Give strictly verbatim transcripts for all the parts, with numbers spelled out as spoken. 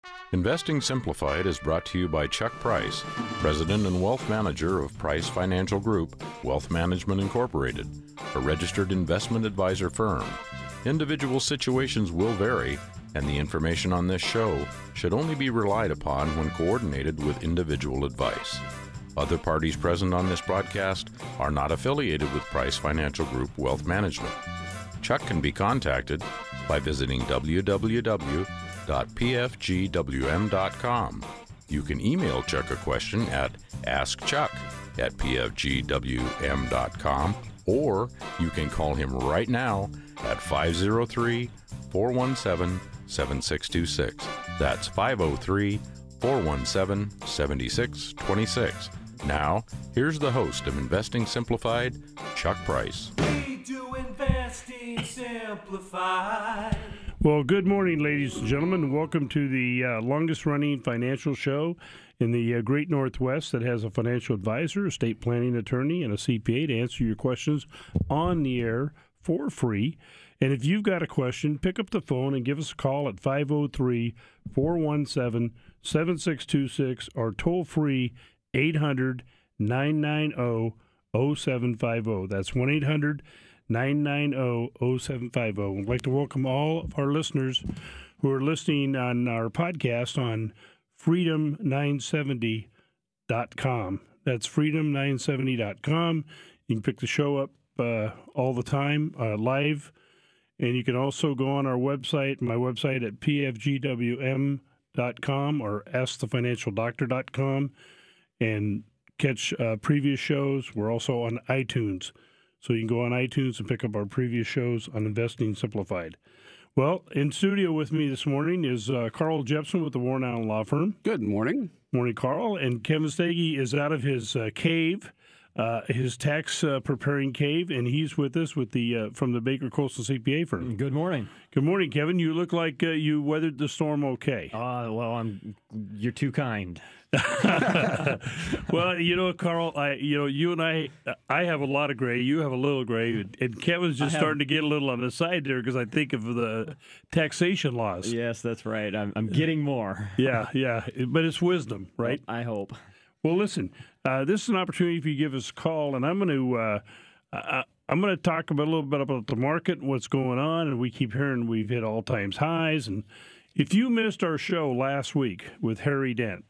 Investing Simplified is brought to you by Chuck Price, President and Wealth Manager of Price Financial Group, Wealth Management Incorporated, a registered investment advisor firm. Individual situations will vary, and the information on this show should only be relied upon when coordinated with individual advice. Other parties present on this broadcast are not affiliated with Price Financial Group Wealth Management. Chuck can be contacted by visiting w w w dot p f g w m dot com. You can email Chuck a question at ask chuck at p f g w m dot com, or you can call him right now at five oh three, four one seven, seven six two six. That's five oh three, four one seven, seven six two six. Now, here's the host of Investing Simplified, Chuck Price. We do Investing Simplified. Well, good morning, ladies and gentlemen. Welcome to the uh, longest-running financial show in the uh, Great Northwest that has a financial advisor, a estate planning attorney, and a C P A to answer your questions on the air for free. And if you've got a question, pick up the phone and give us a call at five oh three, four one seven, seven six two six or toll-free eight hundred, nine nine zero, zero seven five zero. That's one eight hundred, nine nine zero, zero seven five zero. I'd like to welcome all of our listeners who are listening on our podcast on freedom nine seventy dot com. That's freedom nine seventy dot com. You can pick the show up uh, all the time, uh, live. And you can also go on our website, my website at p f g w m dot com or ask the financial doctor dot com, and catch uh, previous shows. We're also on iTunes. So you can go on iTunes and pick up our previous shows on Investing Simplified. Well, in studio with me this morning is uh, Carl Jepson with the Warren Allen Law Firm. Good morning. Morning, Carl. And Kevin Stege is out of his uh, cave, uh, his tax uh, preparing cave, and he's with us with the uh, from the Baker Coastal C P A firm. Good morning. Good morning, Kevin. You look like uh, you weathered the storm okay. Uh, well, I'm. You're too kind. Well, you know, Carl, I, you know, you and I, I have a lot of gray. You have a little gray, and Kevin's just have, starting to get a little on the side there because I think of the taxation laws. Yes, that's right. I'm, I'm getting more. Yeah, yeah, but it's wisdom, right? I hope. Well, listen, uh, this is an opportunity for you to give us a call, and I'm going to, uh, uh, I'm going to talk about a little bit about the market and what's going on. And we keep hearing we've hit all times highs. And if you missed our show last week with Harry Dent,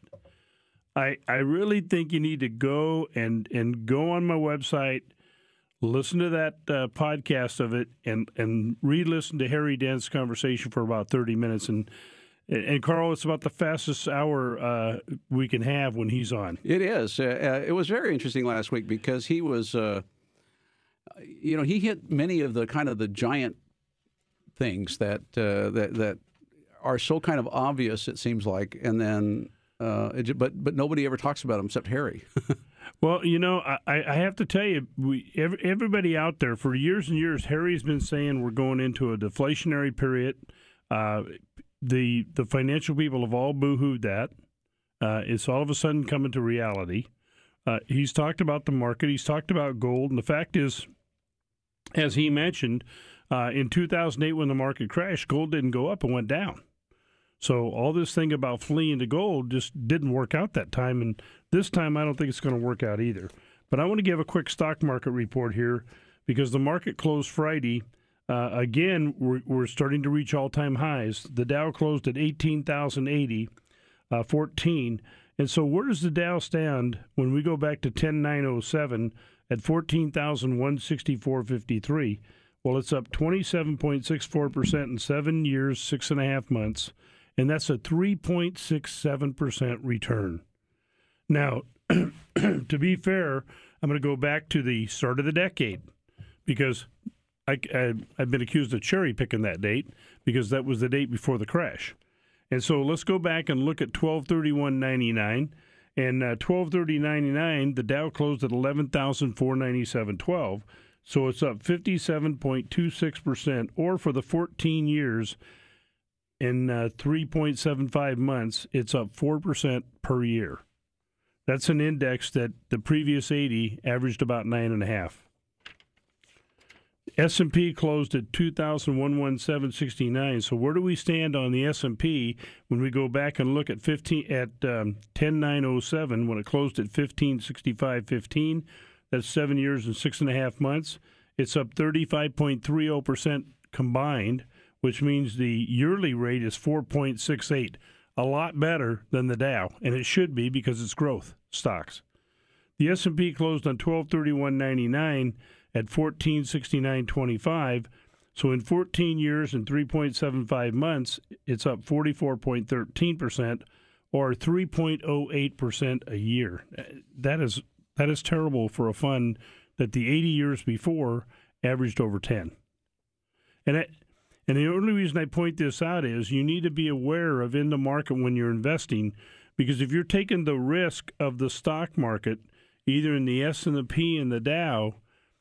I, I really think you need to go and, and go on my website, listen to that uh, podcast of it, and, and re-listen to Harry Dent's conversation for about thirty minutes. And, and, and Carl, it's about the fastest hour uh, we can have when he's on. It is. Uh, uh, it was very interesting last week because he was, uh, you know, he hit many of the kind of the giant things that uh, that that are so kind of obvious, it seems like, and then... Uh, it, but but nobody ever talks about him except Harry. Well, you know, I, I have to tell you, we every, everybody out there for years and years, Harry's been saying we're going into a deflationary period. Uh, the the financial people have all boo-hooed that. Uh, it's all of a sudden coming to reality. Uh, he's talked about the market. He's talked about gold, and the fact is, as he mentioned, uh, in two thousand eight when the market crashed, gold didn't go up; it went down. So all this thing about fleeing to gold just didn't work out that time, and this time I don't think it's going to work out either. But I want to give a quick stock market report here because the market closed Friday. Uh, again, we're, we're starting to reach all-time highs. The Dow closed at eighteen thousand eighty, uh, fourteen. And so where does the Dow stand when we go back to ten nine oh seven at fourteen thousand one hundred sixty-four point five three? Well, it's up twenty-seven point six four percent in seven years, six and a half months. And that's a three point six seven percent return. Now, to be fair, I'm going to go back to the start of the decade because I, I, I've been accused of cherry-picking that date because that was the date before the crash. And so let's go back and look at twelve thirty-one ninety-nine. And uh, twelve thirty ninety-nine, the Dow closed at eleven thousand four hundred ninety-seven point one two. So it's up fifty-seven point two six percent, or for the fourteen years, in uh, three point seven five months, it's up four percent per year. That's an index that the previous eighty averaged about nine point five. S and P closed at two thousand one hundred seventeen point six nine. So where do we stand on the S and P when we go back and look at fifteen at um, ten nine oh seven when it closed at fifteen sixty-five fifteen? That's seven years and six and a half months. It's up thirty-five point three zero percent combined, which means the yearly rate is four point six eight. A lot better than the Dow, and it should be because it's growth stocks. The S and P closed on twelve thirty-one ninety-nine at fourteen sixty-nine twenty-five. So in fourteen years and three point seven five months, it's up forty-four point one three percent or three point oh eight percent a year. That is that is terrible for a fund that the eighty years before averaged over ten. And it, and the only reason I point this out is you need to be aware of in the market when you're investing, because if you're taking the risk of the stock market, either in the S and the P and the Dow,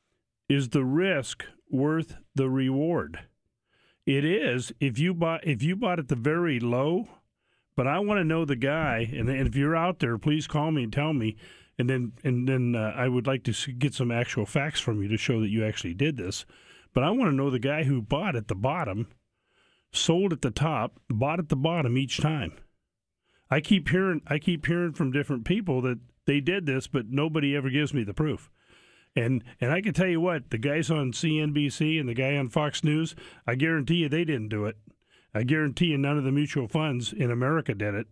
is the risk worth the reward? It is if you bought if you bought at the very low, but I want to know the guy, and, and if you're out there, please call me and tell me, and then and then uh, I would like to get some actual facts from you to show that you actually did this. But I want to know the guy who bought at the bottom, sold at the top, bought at the bottom each time. I keep hearing I keep hearing from different people that they did this, but nobody ever gives me the proof. And and I can tell you what, the guys on C N B C and the guy on Fox News, I guarantee you they didn't do it. I guarantee you none of the mutual funds in America did it.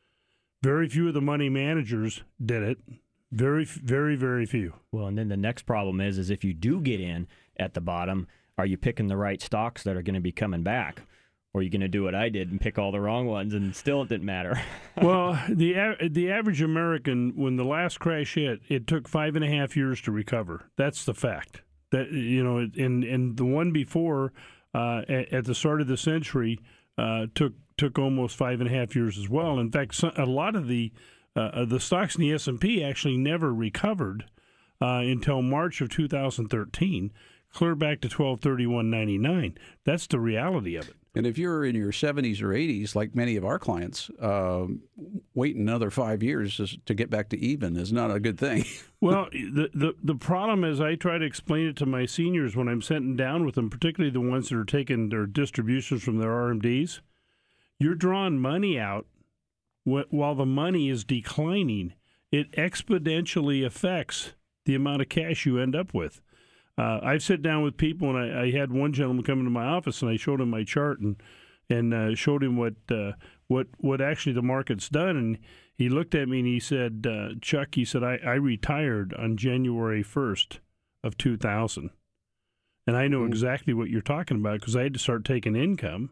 Very few of the money managers did it. Very, very, very few. Well, and then the next problem is, is if you do get in at the bottom, are you picking the right stocks that are going to be coming back? Or are you going to do what I did and pick all the wrong ones and still it didn't matter? Well, the the average American, when the last crash hit, it took five and a half years to recover. That's the fact. That you know, and and the one before, uh, at, at the start of the century, uh, took took almost five and a half years as well. In fact, a lot of the uh, the stocks in the S and P actually never recovered uh, until March of two thousand thirteen, clear back to twelve thirty-one ninety-nine. That's the reality of it. And if you're in your seventies or eighties, like many of our clients, uh, wait another five years is, to get back to even is not a good thing. Well, the, the the problem is I try to explain it to my seniors when I'm sitting down with them, particularly the ones that are taking their distributions from their R M Ds. You're drawing money out wh- while the money is declining. It exponentially affects the amount of cash you end up with. Uh, I've sat down with people, and I, I had one gentleman come into my office, and I showed him my chart and and uh, showed him what uh, what what actually the market's done. And he looked at me and he said, uh, "Chuck," he said, I, I retired on January first of two thousand, and I know exactly what you're talking about because I had to start taking income,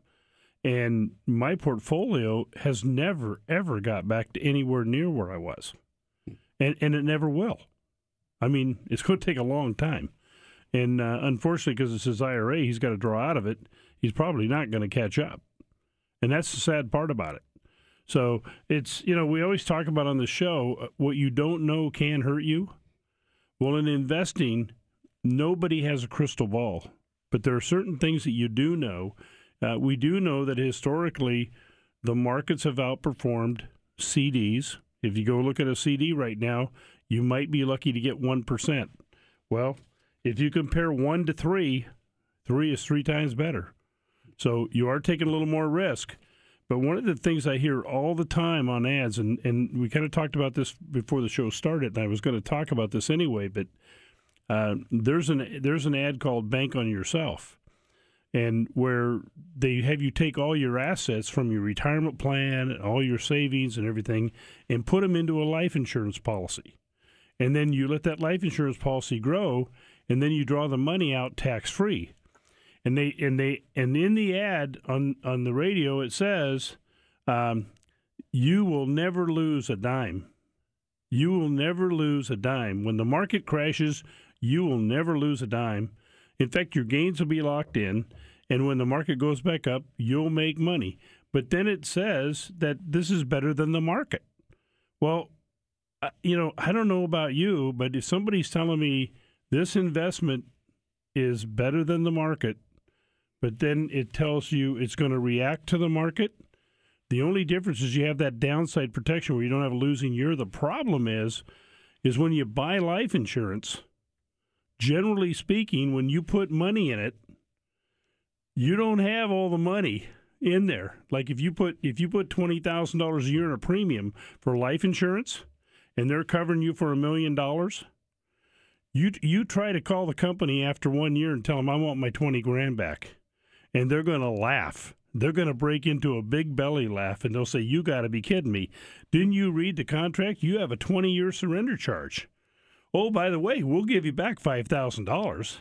and my portfolio has never ever got back to anywhere near where I was, and and it never will. I mean, it's going to take a long time. And uh, unfortunately, because it's his I R A, he's got to draw out of it. He's probably not going to catch up. And that's the sad part about it. So it's, you know, we always talk about on the show, what you don't know can hurt you. Well, in investing, nobody has a crystal ball. But there are certain things that you do know. Uh, we do know that historically, the markets have outperformed C Ds. If you go look at a C D right now, you might be lucky to get one percent. Well, if you compare one to three, three is three times better. So you are taking a little more risk. But one of the things I hear all the time on ads, and, and we kind of talked about this before the show started, and I was going to talk about this anyway, but uh, there's an there's an ad called Bank on Yourself, and where they have you take all your assets from your retirement plan, and all your savings and everything, and put them into a life insurance policy. And then you let that life insurance policy grow, and then you draw the money out tax-free. And they and they and in the ad on, on the radio it says, um, you will never lose a dime. You will never lose a dime. When the market crashes, you will never lose a dime. In fact, your gains will be locked in, and when the market goes back up, you'll make money. But then it says that this is better than the market. Well, uh, you know, I don't know about you, but if somebody's telling me this investment is better than the market, but then it tells you it's going to react to the market, the only difference is you have that downside protection where you don't have a losing year. The problem is, is when you buy life insurance, generally speaking, when you put money in it, you don't have all the money in there. Like if you put if you put twenty thousand dollars a year in a premium for life insurance, and they're covering you for a million dollars, you you try to call the company after one year and tell them I want my twenty grand back, and they're going to laugh. They're going to break into a big belly laugh, and they'll say, "You got to be kidding me! Didn't you read the contract? You have a twenty-year surrender charge. Oh, by the way, we'll give you back five thousand dollars.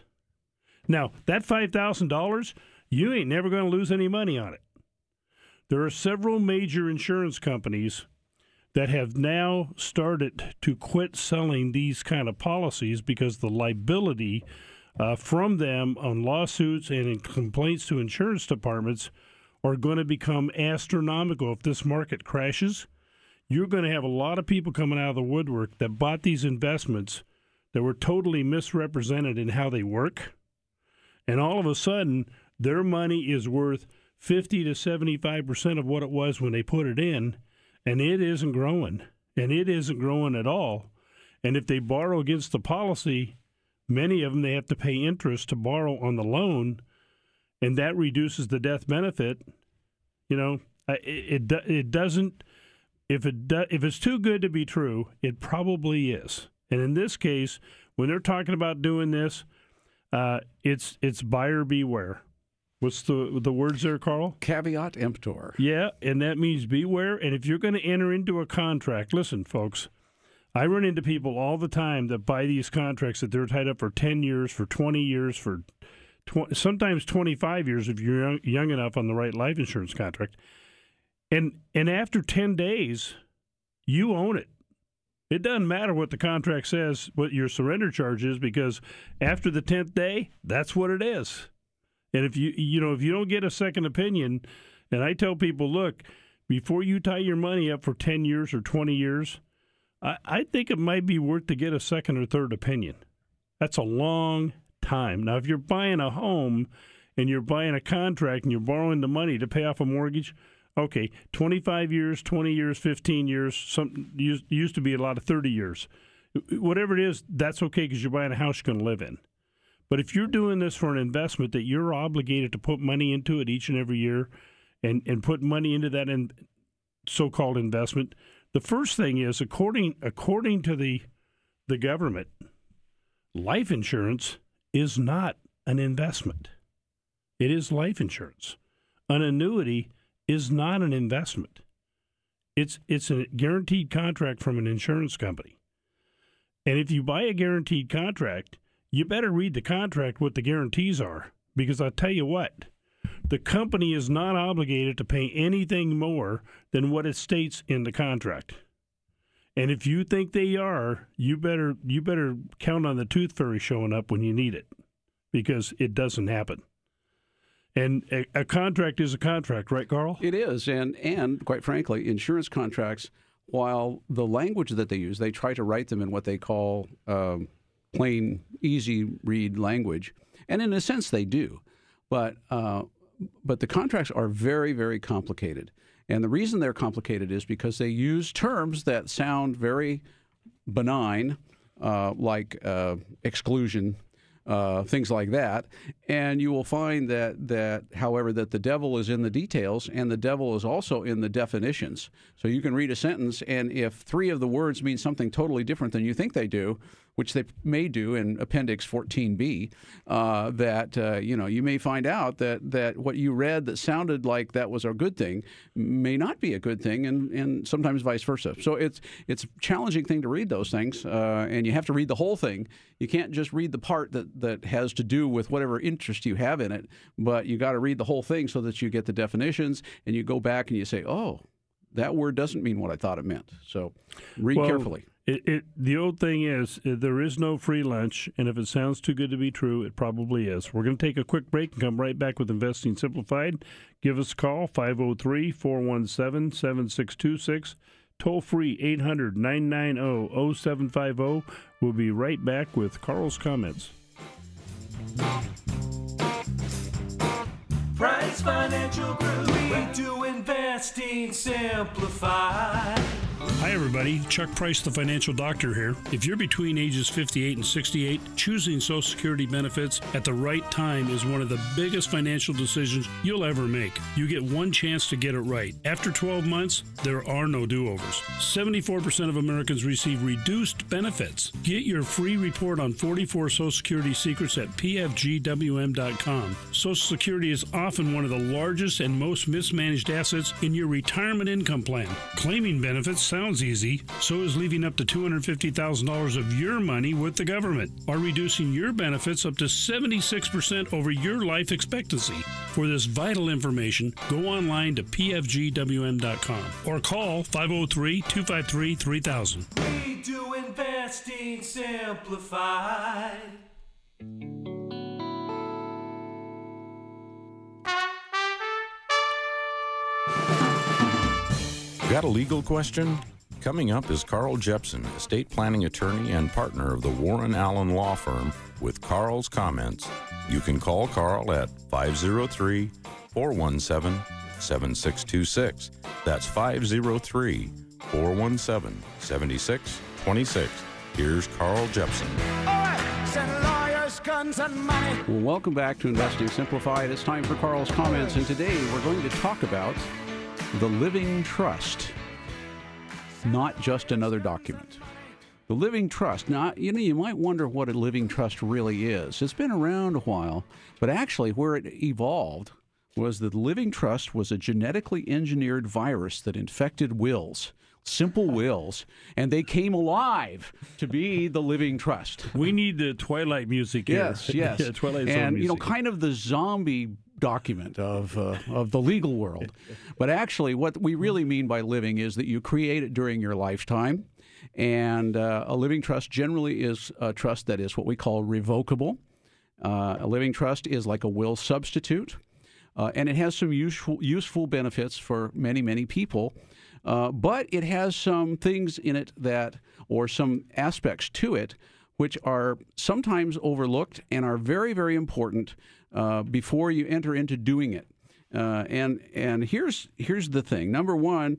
Now that five thousand dollars, you ain't never going to lose any money on it." There are several major insurance companies that have now started to quit selling these kind of policies because the liability uh, from them on lawsuits and in complaints to insurance departments are going to become astronomical. If this market crashes, you're going to have a lot of people coming out of the woodwork that bought these investments that were totally misrepresented in how they work. And all of a sudden, their money is worth fifty to seventy-five percent of what it was when they put it in, and it isn't growing. And it isn't growing at all. And if they borrow against the policy, many of them, they have to pay interest to borrow on the loan, and that reduces the death benefit. You know, it it, it doesn't. If it do, if it's too good to be true, it probably is. And in this case, when they're talking about doing this, uh, it's it's buyer beware. What's the the words there, Carl? Caveat emptor. Yeah, and that means beware. And if you're going to enter into a contract, listen, folks, I run into people all the time that buy these contracts that they're tied up for ten years, for twenty years, for tw- sometimes twenty-five years if you're young, young enough on the right life insurance contract. And and after ten days, you own it. It doesn't matter what the contract says, what your surrender charge is, because after the tenth day, that's what it is. And if you you know if you don't get a second opinion, and I tell people, look, before you tie your money up for ten years or twenty years, I, I think it might be worth to get a second or third opinion. That's a long time. Now, if you're buying a home and you're buying a contract and you're borrowing the money to pay off a mortgage, okay, twenty-five years, twenty years, fifteen years, some used, used to be a lot of thirty years. Whatever it is, that's okay because you're buying a house you're going to live in. But if you're doing this for an investment that you're obligated to put money into it each and every year and, and put money into that in so-called investment, the first thing is, according according to the the government, life insurance is not an investment. It is life insurance. An annuity is not an investment. It's it's a guaranteed contract from an insurance company. And if you buy a guaranteed contract, you better read the contract what the guarantees are, because I'll tell you what, the company is not obligated to pay anything more than what it states in the contract. And if you think they are, you better you better count on the tooth fairy showing up when you need it, because it doesn't happen. And a, a contract is a contract, right, Carl? It is, and and quite frankly, insurance contracts, while the language that they use, they try to write them in what they call um, plain, easy read language, and in a sense they do, but uh, but the contracts are very, very complicated, and the reason they're complicated is because they use terms that sound very benign, uh, like uh, exclusion. Uh, things like that, and you will find that that, however, that the devil is in the details, and the devil is also in the definitions. So you can read a sentence, and if three of the words mean something totally different than you think they do, which they may do in Appendix fourteen B, uh, that uh, you know you may find out that that what you read that sounded like that was a good thing may not be a good thing, and, and sometimes vice versa. So it's it's a challenging thing to read those things, uh, and you have to read the whole thing. You can't just read the part that, that has to do with whatever interest you have in it, but you got to read the whole thing so that you get the definitions, and you go back and you say, oh, that word doesn't mean what I thought it meant. So read well, carefully. It, it, the old thing is, there is no free lunch, and if it sounds too good to be true, it probably is. We're going to take a quick break and come right back with Investing Simplified. Give us a call, five oh three, four one seven, seven six two six. Toll free, eight hundred, nine nine zero, zero seven five zero. We'll be right back with Carl's comments. Price Financial Group. We do investing simplified. Hi, everybody. Chuck Price, the financial doctor here. If you're between ages fifty-eight and sixty-eight, choosing Social Security benefits at the right time is one of the biggest financial decisions you'll ever make. You get one chance to get it right. After twelve months, there are no do-overs. seventy-four percent of Americans receive reduced benefits. Get your free report on forty-four Social Security secrets at p f g w m dot com. Social Security is often one of the largest and most mismanaged assets in your retirement income plan. Claiming benefits sounds easy, so is leaving up to two hundred fifty thousand dollars of your money with the government, or reducing your benefits up to seventy-six percent over your life expectancy. For this vital information, go online to p f g w m dot com or call five oh three, two five three, three thousand. We do investing simplified. Got a legal question? Coming up is Carl Jepson, estate planning attorney and partner of the Warren Allen Law Firm, with Carl's comments. You can call Carl at five oh three, four one seven, seven six two six. That's five oh three, four one seven, seven six two six. Here's Carl Jepson. Well, welcome back to Investing Simplified. It's time for Carl's comments, and today we're going to talk about the living trust, not just another document. The living trust. Now, you know, you might wonder what a living trust really is. It's been around a while, but actually where it evolved was that the living trust was a genetically engineered virus that infected wills, simple wills, and they came alive to be the living trust. We need the Twilight music here. Yes, yes. Yeah, Twilight Zone and, you know, music. kind of the zombie document of uh, of the legal world. But actually, what we really mean by living is that you create it during your lifetime. And uh, a living trust generally is a trust that is what we call revocable. Uh, a living trust is like a will substitute. Uh, and it has some useful, useful benefits for many, many people. Uh, but it has some things in it that, or some aspects to it, which are sometimes overlooked and are very, very important uh, before you enter into doing it. Uh, and and here's here's the thing. Number one,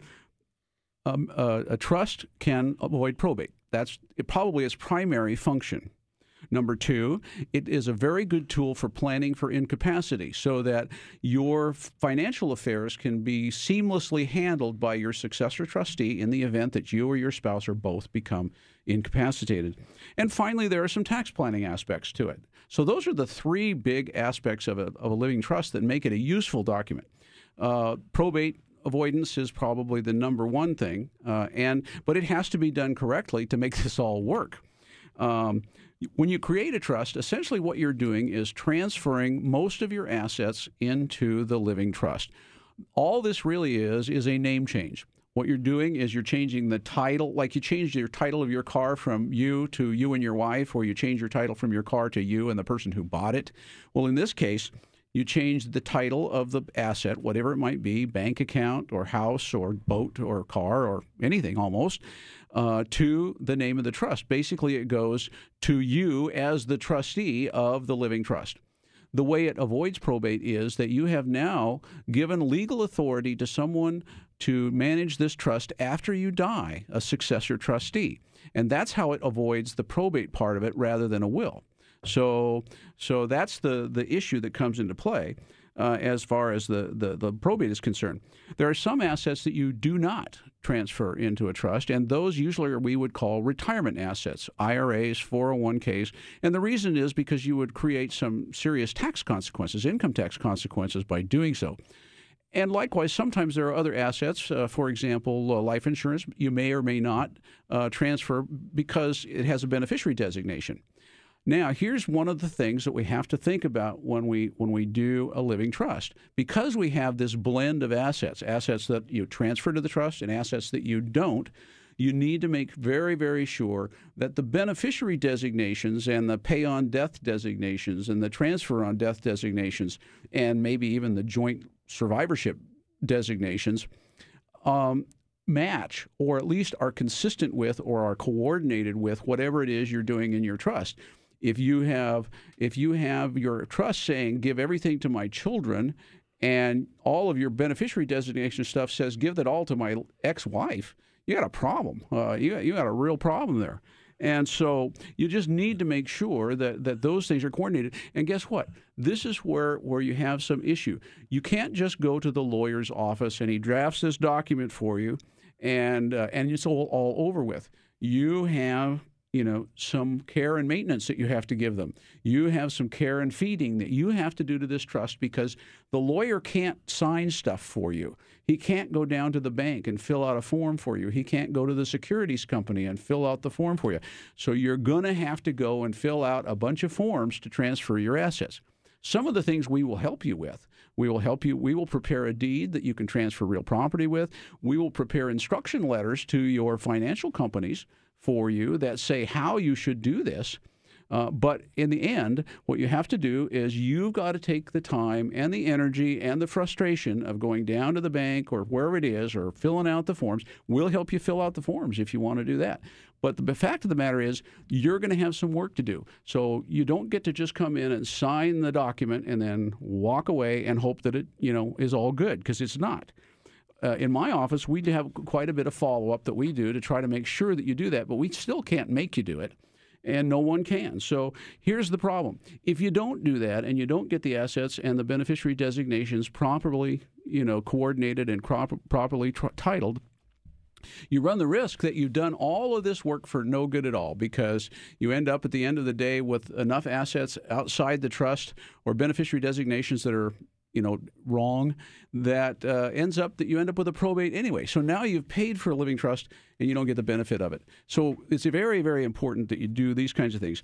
um, uh, a trust can avoid probate. That's it probably its primary function. Number two, it is a very good tool for planning for incapacity so that your financial affairs can be seamlessly handled by your successor trustee in the event that you or your spouse or both become incapacitated. And finally, there are some tax planning aspects to it. So those are the three big aspects of a, of a living trust that make it a useful document. Uh, probate avoidance is probably the number one thing, uh, and but it has to be done correctly to make this all work. Um, When you create a trust, essentially what you're doing is transferring most of your assets into the living trust. All this really is is a name change. What you're doing is you're changing the title, like you changed your title of your car from you to you and your wife, or you change your title from your car to you and the person who bought it. Well, in this case, you change the title of the asset, whatever it might be, bank account or house or boat or car or anything almost, uh, to the name of the trust. Basically, it goes to you as the trustee of the living trust. The way it avoids probate is that you have now given legal authority to someone to manage this trust after you die, a successor trustee. And that's how it avoids the probate part of it rather than a will. So so that's the, the issue that comes into play uh, as far as the, the, the probate is concerned. There are some assets that you do not transfer into a trust, and those usually are we would call retirement assets, I R As, four oh one Ks. And the reason is because you would create some serious tax consequences, income tax consequences by doing so. And likewise, sometimes there are other assets, uh, for example, uh, life insurance, you may or may not uh, transfer because it has a beneficiary designation. Now, here's one of the things that we have to think about when we when we do a living trust. Because we have this blend of assets, assets that you transfer to the trust and assets that you don't, you need to make very, very sure that the beneficiary designations and the pay-on-death designations and the transfer-on-death designations and maybe even the joint survivorship designations um, match or at least are consistent with or are coordinated with whatever it is you're doing in your trust. If you have if you have your trust saying give everything to my children and all of your beneficiary designation stuff says give that all to my ex-wife, you got a problem. Uh, you got, you got a real problem there. And so you just need to make sure that, that those things are coordinated. And guess what? This is where, where you have some issue. You can't just go to the lawyer's office and he drafts this document for you and uh, and it's all, all over with. You have, you know, some care and maintenance that you have to give them. You have some care and feeding that you have to do to this trust because the lawyer can't sign stuff for you. He can't go down to the bank and fill out a form for you. He can't go to the securities company and fill out the form for you. So you're going to have to go and fill out a bunch of forms to transfer your assets. Some of the things we will help you with. We will help you. We will prepare a deed that you can transfer real property with. We will prepare instruction letters to your financial companies for you that say how you should do this. Uh, but in the end, what you have to do is you've got to take the time and the energy and the frustration of going down to the bank or wherever it is or filling out the forms. We'll help you fill out the forms if you want to do that. But the fact of the matter is you're going to have some work to do. So you don't get to just come in and sign the document and then walk away and hope that it, you know, is all good, because it's not. Uh, in my office, we have quite a bit of follow-up that we do to try to make sure that you do that, but we still can't make you do it, and no one can. So here's the problem. If you don't do that and you don't get the assets and the beneficiary designations properly, you know, coordinated and crop- properly tr- titled, you run the risk that you've done all of this work for no good at all, because you end up at the end of the day with enough assets outside the trust or beneficiary designations that are, you know, wrong, that uh, ends up that you end up with a probate anyway. So now you've paid for a living trust and you don't get the benefit of it. So it's very, very important that you do these kinds of things.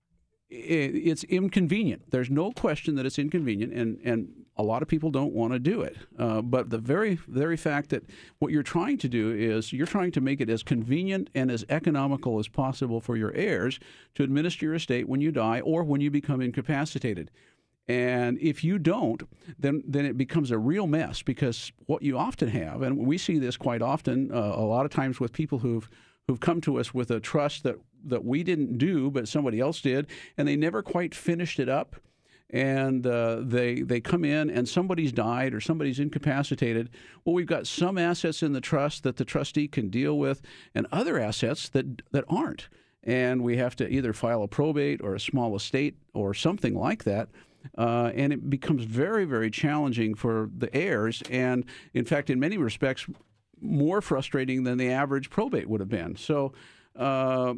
It's inconvenient. There's no question that it's inconvenient, and, and a lot of people don't want to do it. Uh, but the very, very fact that what you're trying to do is you're trying to make it as convenient and as economical as possible for your heirs to administer your estate when you die or when you become incapacitated. And if you don't, then then it becomes a real mess, because what you often have, and we see this quite often, uh, a lot of times with people who've who've come to us with a trust that, that we didn't do, but somebody else did, and they never quite finished it up. And uh, they they come in and somebody's died or somebody's incapacitated. Well, we've got some assets in the trust that the trustee can deal with, and other assets that that aren't. And we have to either file a probate or a small estate or something like that. Uh, and it becomes very, very challenging for the heirs, and in fact, in many respects, more frustrating than the average probate would have been. So uh,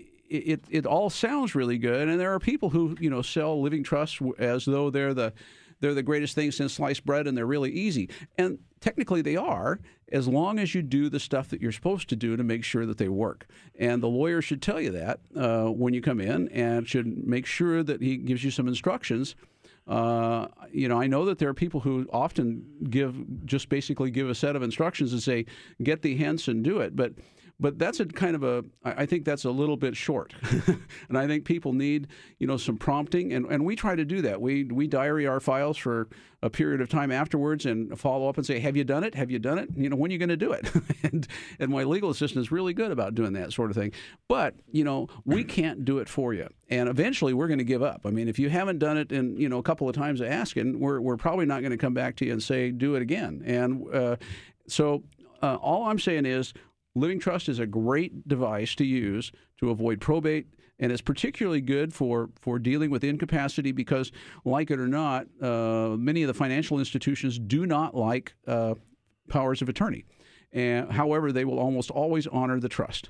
it it all sounds really good, and there are people who, you know, sell living trusts as though they're the they're the greatest thing since sliced bread, and they're really easy. And technically, they are, as long as you do the stuff that you're supposed to do to make sure that they work. And the lawyer should tell you that uh, when you come in, and should make sure that he gives you some instructions. Uh, you know, I know that there are people who often give, just basically give a set of instructions and say, get thee hence and do it. But but that's a kind of a, I think that's a little bit short. And I think people need, you know, some prompting. And, and we try to do that. We we diary our files for a period of time afterwards and follow up and say, have you done it? Have you done it? You know, when are you going to do it? and and my legal assistant is really good about doing that sort of thing. But, you know, we can't do it for you. And eventually we're going to give up. I mean, if you haven't done it in, you know, a couple of times asking, we're we're probably not going to come back to you and say, do it again. And uh, so uh, all I'm saying is, Living Trust is a great device to use to avoid probate, and it's particularly good for, for dealing with incapacity because, like it or not, uh, many of the financial institutions do not like uh, powers of attorney. And, however, they will almost always honor the trust.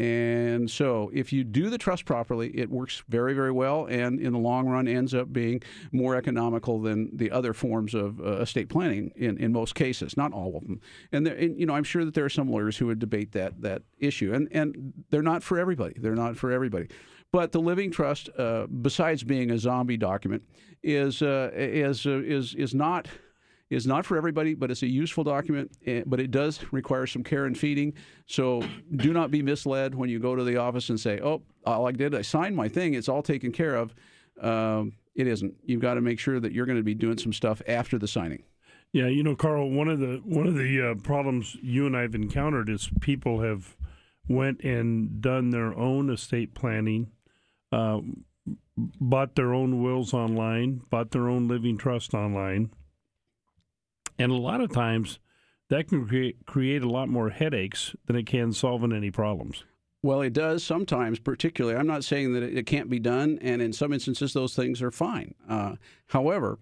And so if you do the trust properly, it works very, very well, and in the long run ends up being more economical than the other forms of uh, estate planning in, in most cases, not all of them. And, there, and, you know, I'm sure that there are some lawyers who would debate that that issue, and, and they're not for everybody. They're not for everybody. But the living trust, uh, besides being a zombie document, is uh, is uh, is is not. is not for everybody, but it's a useful document, but it does require some care and feeding. So do not be misled when you go to the office and say, oh, all I did, I signed my thing, it's all taken care of. Um, it isn't. You've got to make sure that you're going to be doing some stuff after the signing. Yeah, you know, Carl, one of the one of the uh, problems you and I have encountered is people have went and done their own estate planning, uh, bought their own wills online, bought their own living trust online. And a lot of times that can create, create a lot more headaches than it can solving any problems. Well, it does sometimes, particularly. I'm not saying that it can't be done, and in some instances, those things are fine. Uh, however,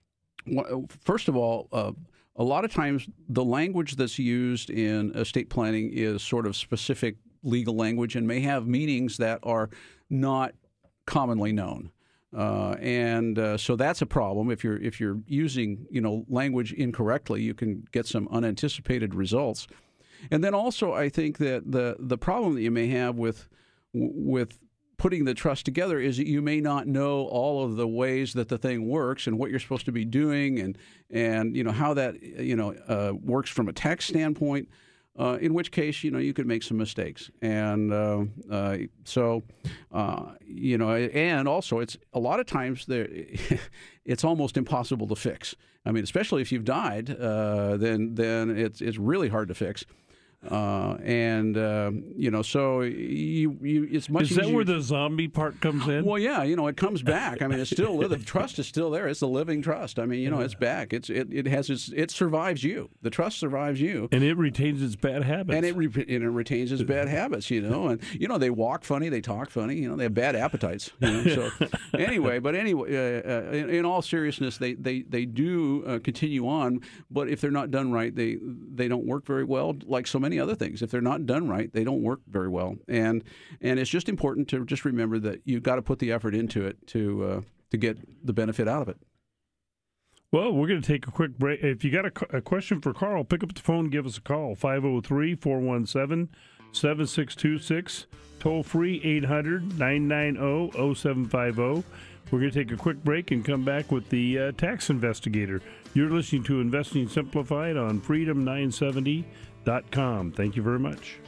first of all, uh, a lot of times the language that's used in estate planning is sort of specific legal language and may have meanings that are not commonly known. Uh, and uh, so that's a problem. If you're if you're using you know language incorrectly, you can get some unanticipated results. And then also, I think that the the problem that you may have with with putting the trust together is that you may not know all of the ways that the thing works and what you're supposed to be doing, and and you know how that you know uh, works from a tax standpoint. Uh, in which case, you know, you could make some mistakes, and uh, uh, so uh, you know, and also it's a lot of times there, it's almost impossible to fix. I mean, especially if you've died, uh, then then it's it's really hard to fix. Uh, and uh, you know, so you, you it's much. Is that easier. where the zombie part comes in? Well, yeah, you know, it comes back. I mean, it's still the trust is still there. It's a living trust. I mean, you know, it's back. It's it, it has its it survives you. The trust survives you, and it retains its bad habits. And it re- and it retains its bad habits. You know, and you know they walk funny, they talk funny. You know, they have bad appetites. You know, so anyway, but anyway, uh, uh, in, in all seriousness, they they they do uh, continue on. But if they're not done right, they they don't work very well. Like so many other things, if they're not done right, they don't work very well. And and it's just important to just remember that you've got to put the effort into it to uh, to get the benefit out of it. Well, we're going to take a quick break. If you got a, a question for Carl, pick up the phone, give us a call, five oh three, four one seven, seven six two six, toll free eight hundred, nine nine zero, zero seven five zero. We're going to take a quick break and come back with the uh, tax investigator. You're listening to Investing Simplified on freedom nine seventy dot com. Thank you very much.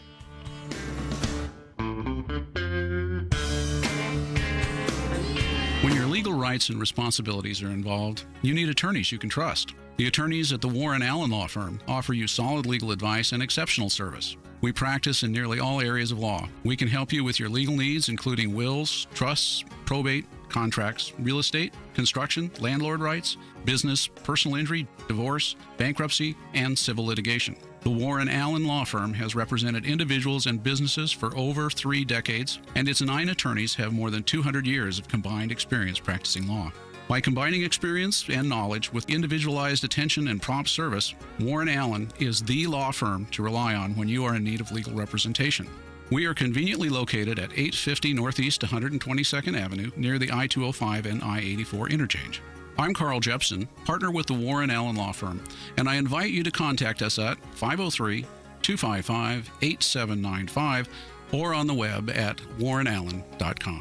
When your legal rights and responsibilities are involved, you need attorneys you can trust. The attorneys at the Warren Allen Law Firm offer you solid legal advice and exceptional service. We practice in nearly all areas of law. We can help you with your legal needs, including wills, trusts, probate, contracts, real estate, construction, landlord rights, business, personal injury, divorce, bankruptcy, and civil litigation. The Warren Allen Law Firm has represented individuals and businesses for over three decades, and its nine attorneys have more than two hundred years of combined experience practicing law. By combining experience and knowledge with individualized attention and prompt service, Warren Allen is the law firm to rely on when you are in need of legal representation. We are conveniently located at eight fifty Northeast one hundred twenty-second Avenue near the I two oh five and I eighty-four interchange. I'm Carl Jepson, partner with the Warren Allen Law Firm, and I invite you to contact us at five oh three, two five five, eight seven nine five or on the web at warren allen dot com.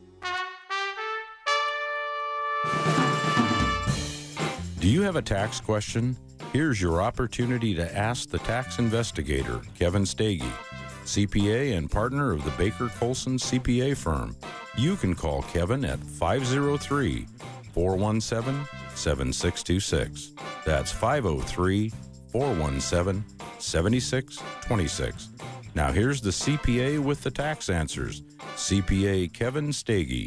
Do you have a tax question? Here's your opportunity to ask the tax investigator, Kevin Stege, C P A and partner of the Baker Colson C P A firm. You can call Kevin at five oh three, four one seven, seven six two six. That's five oh three, four one seven, seven six two six. Now here's the C P A with the tax answers, C P A Kevin Stege.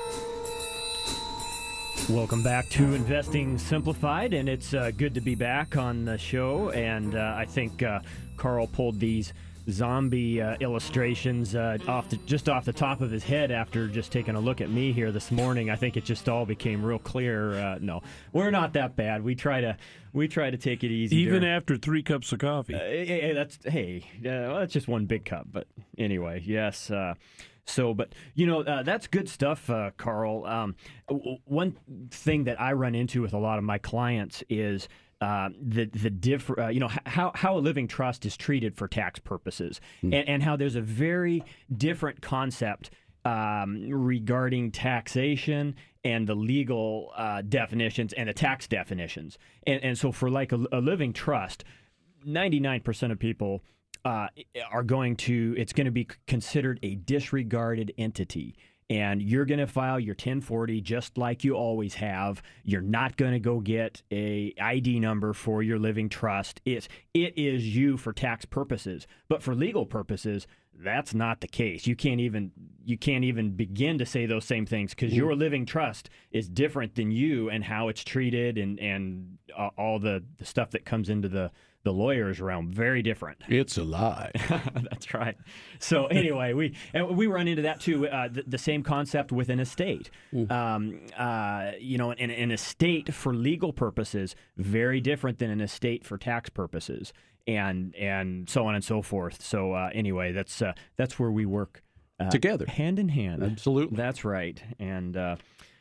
Welcome back to Investing Simplified, and it's uh, good to be back on the show. And uh, I think uh, Carl pulled these zombie uh, illustrations uh, off the, just off the top of his head after just taking a look at me here this morning. I think it just all became real clear. Uh, no, we're not that bad. We try to we try to take it easy. Even during, after three cups of coffee. Uh, hey, hey, that's hey, uh, well, that's just one big cup. But anyway, yes. Uh, So, but, you know, uh, that's good stuff, uh, Carl. Um, w- one thing that I run into with a lot of my clients is uh, the the diff- uh, you know, h- how, how a living trust is treated for tax purposes, mm. and, and how there's a very different concept um, regarding taxation and the legal uh, definitions and the tax definitions. And, and so for like a, a living trust, ninety-nine percent of people Uh, are going to, it's going to be considered a disregarded entity. And you're going to file your ten forty just like you always have. You're not going to go get a I D number for your living trust. It's, it is you for tax purposes. But for legal purposes, that's not the case. You can't even you can't even begin to say those same things because your living trust is different than you and how it's treated and, and uh, all the, the stuff that comes into the the lawyers realm, very different. It's a lie. That's right. So anyway, we and we run into that too. Uh, the, the same concept with an estate. Mm. Um, uh, you know, an, an estate for legal purposes very different than an estate for tax purposes, and and so on and so forth. So uh, anyway, that's uh, that's where we work uh, together, hand in hand. Absolutely, that's right. And uh,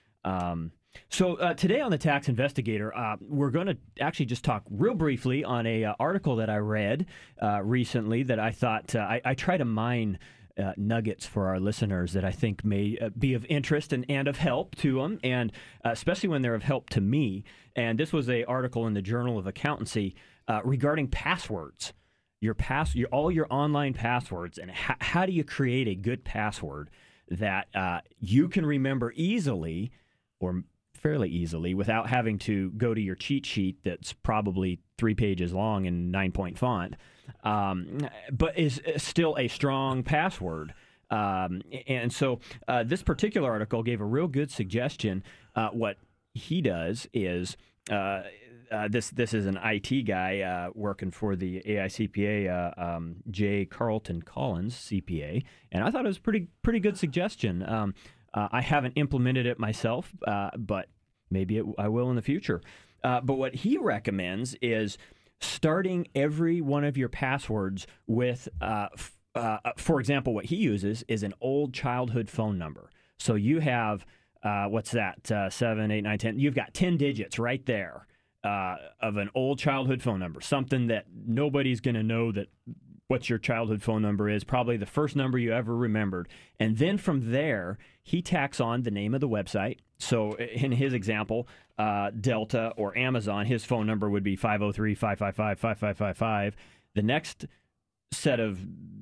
um, So uh, today on the Tax Investigator, uh, we're going to actually just talk real briefly on a uh, article that I read uh, recently that I thought uh, I, I try to mine uh, nuggets for our listeners that I think may uh, be of interest and, and of help to them, and uh, especially when they're of help to me. And this was an article in the Journal of Accountancy uh, regarding passwords, your pass, your, all your online passwords, and ha- how do you create a good password that uh, you can remember easily or fairly easily without having to go to your cheat sheet that's probably three pages long in nine-point font, um, but is still a strong password. Um, and so uh, this particular article gave a real good suggestion. Uh, what he does is uh, uh, this this is an I T guy uh, working for the A I C P A, uh, um, J. Carlton Collins, C P A, and I thought it was a pretty, pretty good suggestion. Um, Uh, I haven't implemented it myself, uh, but maybe it, I will in the future. Uh, but what he recommends is starting every one of your passwords with, uh, f- uh, for example, what he uses is an old childhood phone number. So you have, uh, what's that, uh, seven, eight, nine, ten. You've got ten digits right there uh, of an old childhood phone number, something that nobody's going to know that what your childhood phone number is, probably the first number you ever remembered. And then from there, he tacks on the name of the website. So in his example, uh, Delta or Amazon, his phone number would be five oh three, five five five, five five five five. The next set of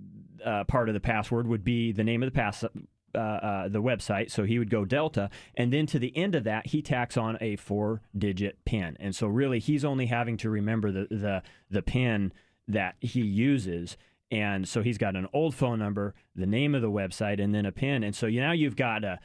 uh, part of the password would be the name of the pass, uh, uh, the website. So he would go Delta. And then to the end of that, he tacks on a four-digit PIN. And so really, he's only having to remember the the, the PIN that he uses. And so he's got an old phone number, the name of the website, and then a PIN. And so you, now you've got a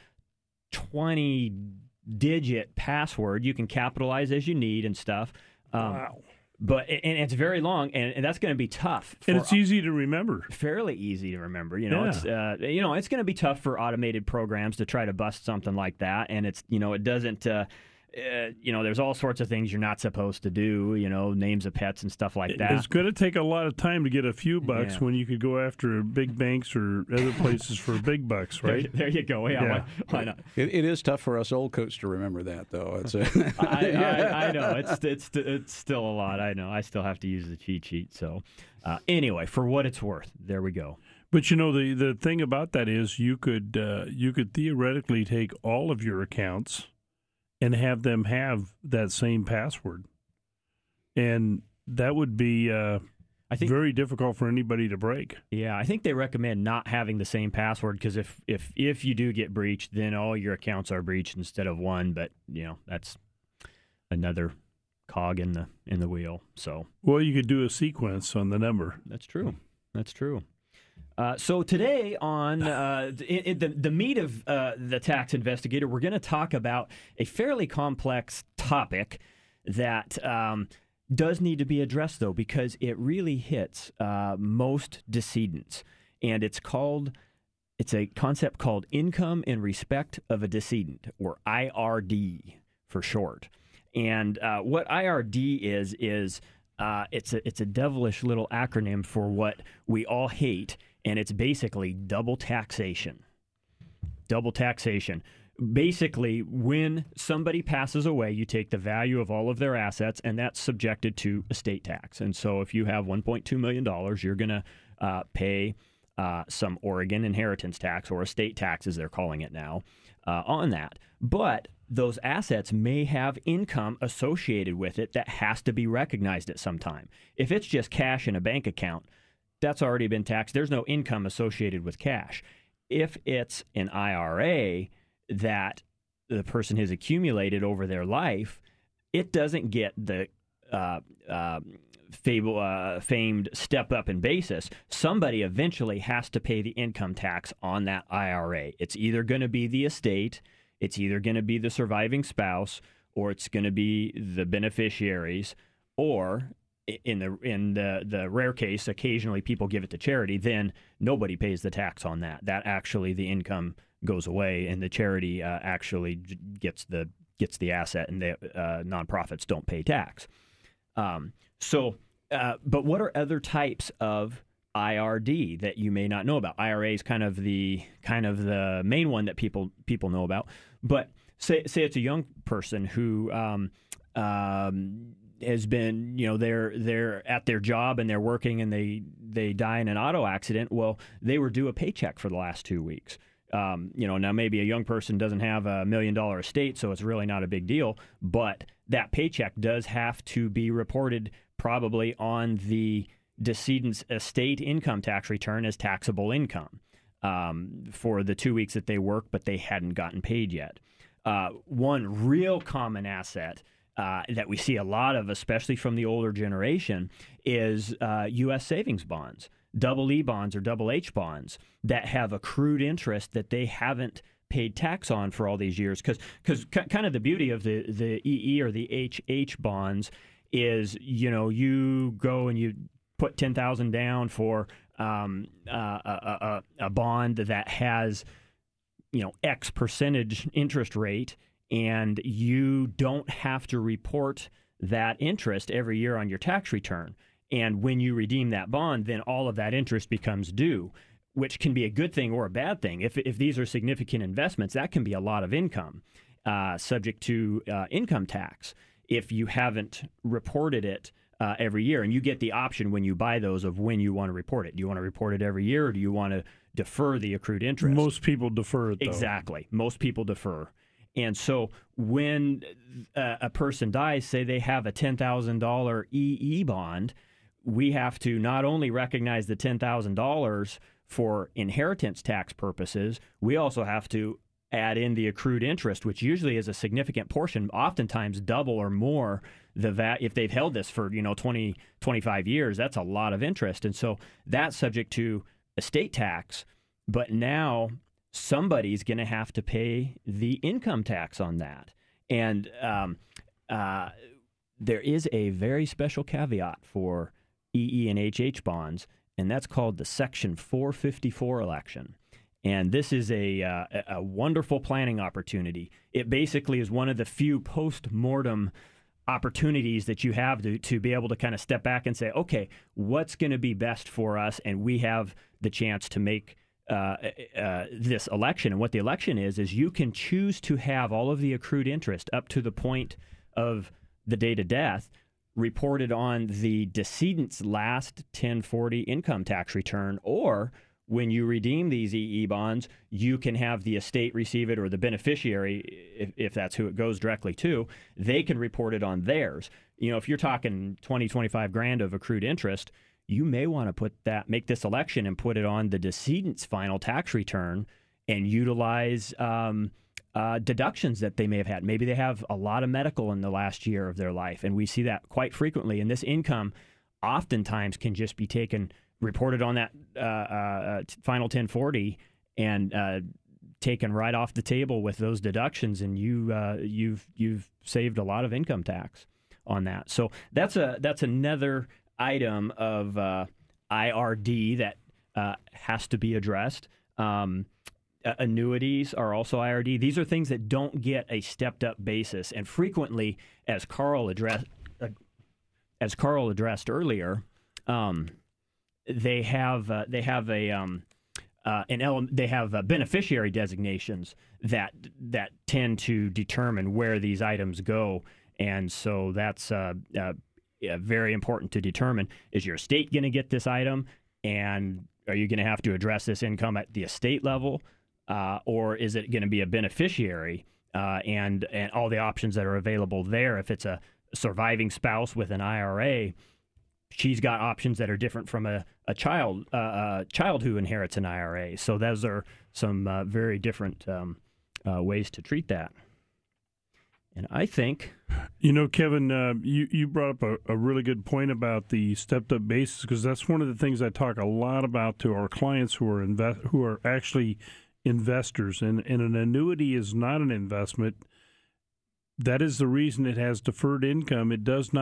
twenty-digit password. You can capitalize as you need and stuff. Um, wow. But and it's very long, and, and that's going to be tough. For, and it's easy to remember. Fairly easy to remember. You know, yeah. it's uh, you know it's going to be tough for automated programs to try to bust something like that. And it's you know it doesn't. Uh, Uh, you know, there's all sorts of things you're not supposed to do, you know, names of pets and stuff like that. It's going to take a lot of time to get a few bucks yeah. when you could go after big banks or other places for big bucks, right? There, there you go. Yeah, yeah. Why, why not? It, it is tough for us old coats to remember that, though. It's a I, I, I know. It's, it's, it's still a lot. I know. I still have to use the cheat sheet. So uh, anyway, for what it's worth, there we go. But, you know, the, the thing about that is you could uh, you could theoretically take all of your accounts and have them have that same password. And that would be uh, I think, very difficult for anybody to break. Yeah, I think they recommend not having the same password because if, if, if you do get breached, then all your accounts are breached instead of one. But, you know, that's another cog in the in the wheel. So Well, you could do a sequence on the number. That's true. That's true. Uh, so today on uh, in, in the, the meat of uh, the Tax Investigator, we're going to talk about a fairly complex topic that um, does need to be addressed, though, because it really hits uh, most decedents. And it's called, it's a concept called income in respect of a decedent, or I R D for short. And uh, what I R D is, is uh, it's a, it's a devilish little acronym for what we all hate. And it's basically double taxation. Double taxation. Basically, when somebody passes away, you take the value of all of their assets, and that's subjected to estate tax. And so if you have one point two million dollars, you're going to uh, pay uh, some Oregon inheritance tax, or estate tax, as they're calling it now, uh, on that. But those assets may have income associated with it that has to be recognized at some time. If it's just cash in a bank account, that's already been taxed. There's no income associated with cash. If it's an I R A that the person has accumulated over their life, it doesn't get the uh, uh, fable, uh, famed step up in basis. Somebody eventually has to pay the income tax on that I R A. It's either going to be the estate, it's either going to be the surviving spouse, or it's going to be the beneficiaries, or in the in the, the rare case, occasionally people give it to charity, then nobody pays the tax on that. That actually, the income goes away, and the charity uh, actually gets the gets the asset, and the uh, nonprofits don't pay tax. Um, so, uh, but what are other types of I R D that you may not know about? I R A is kind of the kind of the main one that people people know about. But say say it's a young person who um, um, has been, you know, they're they're at their job and they're working and they they die in an auto accident. Well, they were due a paycheck for the last two weeks. Um, you know, now maybe a young person doesn't have a million dollar estate, so it's really not a big deal. But that paycheck does have to be reported probably on the decedent's estate income tax return as taxable income um, for the two weeks that they worked, but they hadn't gotten paid yet. Uh, one real common asset uh, that we see a lot of, especially from the older generation, is uh, U S savings bonds, double E bonds or double H bonds that have accrued interest that they haven't paid tax on for all these years. Because because c- kind of the beauty of the, the E E or the H H bonds is, you know, you go and you put ten thousand dollars down for um, uh, a, a, a bond that has, you know, X percentage interest rate, and you don't have to report that interest every year on your tax return. And when you redeem that bond, then all of that interest becomes due, which can be a good thing or a bad thing. If if these are significant investments, that can be a lot of income, uh, subject to uh, income tax if you haven't reported it uh, every year. And you get the option when you buy those of when you want to report it. Do you want to report it every year, or do you want to defer the accrued interest? Most people defer it, though. Exactly. Most people defer. And so when uh, a person dies, say they have a ten thousand dollars E E bond, we have to not only recognize the ten thousand dollars for inheritance tax purposes, we also have to add in the accrued interest, which usually is a significant portion, oftentimes double or more the V A T. If they've held this for, you know, twenty, twenty-five years, that's a lot of interest. And so that's subject to estate tax. But now somebody's going to have to pay the income tax on that. And um, uh, there is a very special caveat for E E and H H bonds, and that's called the Section four fifty-four election. And this is a, uh, a wonderful planning opportunity. It basically is one of the few post-mortem opportunities that you have to, to be able to kind of step back and say, okay, what's going to be best for us? And we have the chance to make uh, uh, this election. And what the election is, is you can choose to have all of the accrued interest up to the point of the date of death reported on the decedent's last ten forty income tax return, or when you redeem these E E bonds, you can have the estate receive it, or the beneficiary, if, if that's who it goes directly to, they can report it on theirs. You know, if you're talking twenty, twenty-five grand of accrued interest, you may want to put that, make this election and put it on the decedent's final tax return and utilize um, uh, deductions that they may have had. Maybe they have a lot of medical in the last year of their life, and we see that quite frequently. And this income oftentimes can just be taken, reported on that uh, uh, final ten forty, and uh, taken right off the table with those deductions, and you uh, you've you've saved a lot of income tax on that. So that's a that's another item of uh, I R D that uh, has to be addressed. Um, annuities are also I R D. These are things that don't get a stepped up basis, and frequently, as Carl addressed, uh, as Carl addressed earlier. Um, They have uh, they have a um, uh, an element. They have uh, beneficiary designations that that tend to determine where these items go, and so that's uh, uh, yeah, very important to determine. Is your estate going to get this item, and are you going to have to address this income at the estate level, uh, or is it going to be a beneficiary? Uh, and and all the options that are available there. If it's a surviving spouse with an I R A, she's got options that are different from a, a child uh, a child who inherits an I R A. So those are some uh, very different um, uh, ways to treat that. And I think... You know, Kevin, uh, you, you brought up a, a really good point about the stepped-up basis, because that's one of the things I talk a lot about to our clients who are invest who are actually investors. And, and an annuity is not an investment. That is the reason it has deferred income. It does not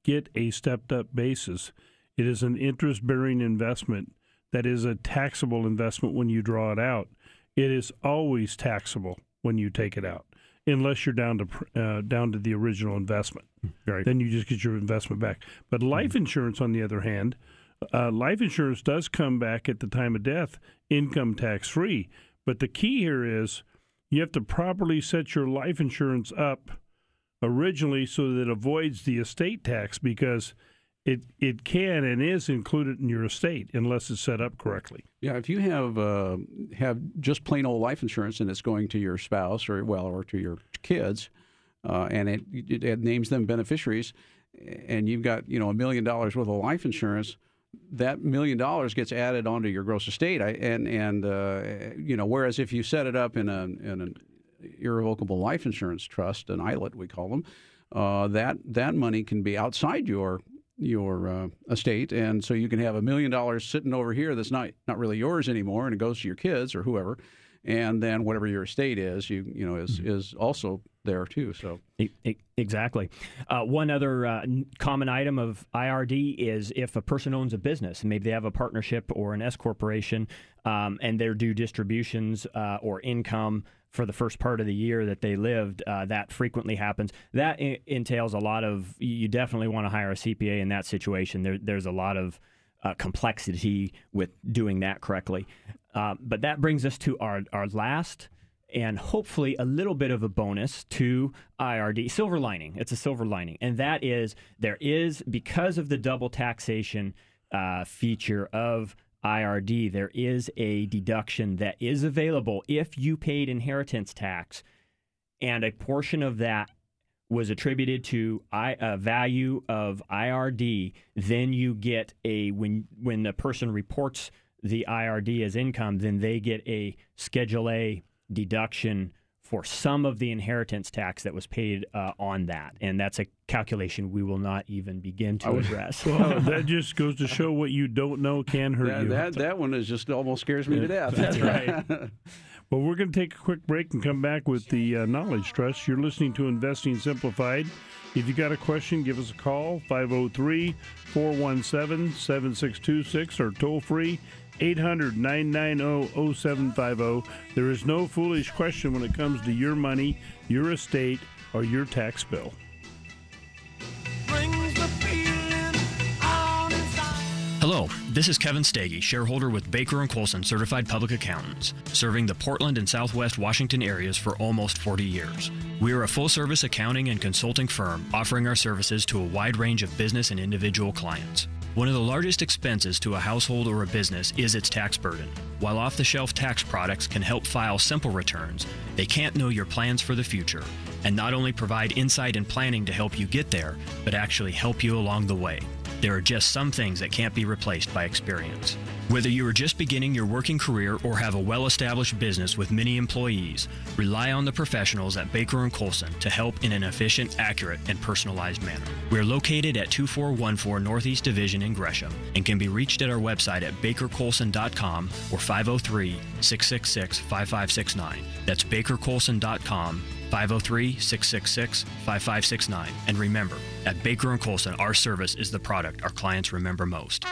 get a stepped-up basis. It is an interest-bearing investment that is a taxable investment when you draw it out. It is always taxable when you take it out, unless you're down to uh, down to the original investment. Right. Then you just get your investment back. But life insurance, on the other hand, uh, life insurance does come back at the time of death, income tax-free. But the key here is you have to properly set your life insurance up originally so that it avoids the estate tax, because it it can and is included in your estate unless it's set up correctly. Yeah, if you have uh, have just plain old life insurance and it's going to your spouse or well or to your kids, uh, and it, it, it names them beneficiaries, and you've got you know a million dollars worth of life insurance, that million dollars gets added onto your gross estate. I, and and uh, you know whereas if you set it up in a in an irrevocable life insurance trust, an I L I T we call them, uh, that that money can be outside your your uh, estate, and so you can have a million dollars sitting over here that's not not really yours anymore, and it goes to your kids or whoever, and then whatever your estate is, you you know is mm-hmm. is also there too. So exactly. Uh, one other uh, common item of I R D is if a person owns a business, and maybe they have a partnership or an S corporation, um, and they're due distributions uh, or income for the first part of the year that they lived, uh, that frequently happens. That I- entails a lot of, you definitely want to hire a C P A in that situation. There, there's a lot of uh, complexity with doing that correctly. Uh, but that brings us to our, our last and hopefully a little bit of a bonus to I R D. Silver lining. It's a silver lining. And that is, there is, because of the double taxation uh, feature of I R D, there is a deduction that is available if you paid inheritance tax, and a portion of that was attributed to I, a value of I R D. Then you get a, when when the person reports the I R D as income, then they get a Schedule A deduction for some of the inheritance tax that was paid uh, on that. And that's a calculation we will not even begin to address. Well, that just goes to show what you don't know can hurt that, you. That, that one is just almost scares me to death. That's right. Well, we're going to take a quick break and come back with the uh, Knowledge Trust. You're listening to Investing Simplified. If you got a question, give us a call, five oh three, four one seven, seven six two six, or toll free, eight hundred, nine nine zero, zero seven five zero. There is no foolish question when it comes to your money, your estate, or your tax bill. Hello, this is Kevin Stagey, shareholder with Baker and Colson Certified Public Accountants, serving the Portland and Southwest Washington areas for almost forty years. We are a full-service accounting and consulting firm offering our services to a wide range of business and individual clients. One of the largest expenses to a household or a business is its tax burden. While off-the-shelf tax products can help file simple returns, they can't know your plans for the future and not only provide insight and planning to help you get there, but actually help you along the way. There are just some things that can't be replaced by experience. Whether you are just beginning your working career or have a well-established business with many employees, rely on the professionals at Baker and Colson to help in an efficient, accurate, and personalized manner. We're located at two four one four Northeast Division in Gresham and can be reached at our website at baker colson dot com or five oh three, six six six, five five six nine. That's baker colson dot com, five oh three, six six six, five five six nine. And remember, at Baker and Colson, our service is the product our clients remember most.